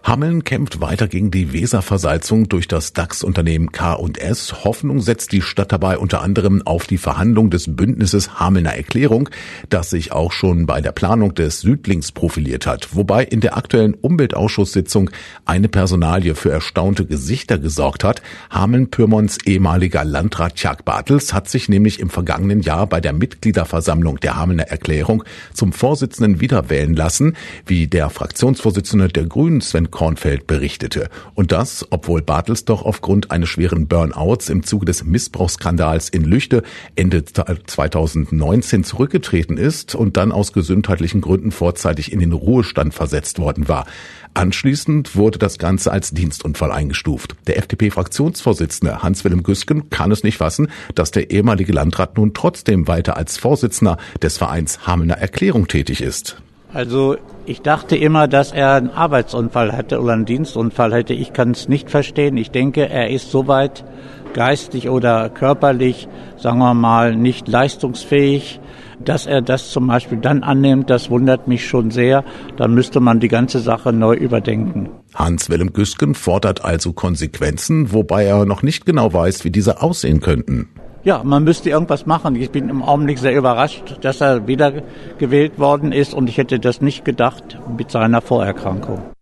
Hameln kämpft weiter gegen die Weserversalzung durch das DAX-Unternehmen K&S. Hoffnung setzt die Stadt dabei unter anderem auf die Verhandlung des Bündnisses Hamelner Erklärung, das sich auch schon bei der Planung des Südlings profiliert hat. Wobei in der aktuellen Umweltausschusssitzung eine Personalie für erstaunte Gesichter gesorgt hat. Hameln-Pyrmonts ehemaliger Landrat Tjag Bartels hat sich nämlich im vergangenen Jahr bei der Mitgliederversammlung der Hamelner Erklärung zum Vorsitzenden wiederwählen lassen, wie der Fraktionsvorsitzende der Grünen Sven Kornfeld berichtete. Und das, obwohl Bartels doch aufgrund eines schweren Burnouts im Zuge des Missbrauchsskandals in Lüchte Ende 2019 zurückgetreten ist und dann aus gesundheitlichen Gründen vorzeitig in den Ruhestand versetzt worden war. Anschließend wurde das Ganze als Dienstunfall eingestuft. Der FDP-Fraktionsvorsitzende Hans-Willem Güsken kann es nicht fassen, dass der ehemalige Landrat nun trotzdem weiter als Vorsitzender des Vereins Hamelner Erklärung tätig ist. Also ich dachte immer, dass er einen Arbeitsunfall hatte oder einen Dienstunfall hätte. Ich kann es nicht verstehen. Ich denke, er ist soweit geistig oder körperlich, sagen wir mal, nicht leistungsfähig. Dass er das zum Beispiel dann annimmt, das wundert mich schon sehr. Dann müsste man die ganze Sache neu überdenken. Hans-Willem Güsken fordert also Konsequenzen, wobei er noch nicht genau weiß, wie diese aussehen könnten. Ja, man müsste irgendwas machen. Ich bin im Augenblick sehr überrascht, dass er wiedergewählt worden ist und ich hätte das nicht gedacht mit seiner Vorerkrankung.